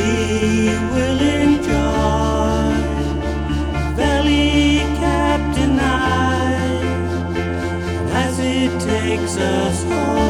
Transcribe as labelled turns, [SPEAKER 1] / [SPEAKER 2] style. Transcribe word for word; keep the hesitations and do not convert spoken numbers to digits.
[SPEAKER 1] we will enjoy Valley Captain I as it takes us home.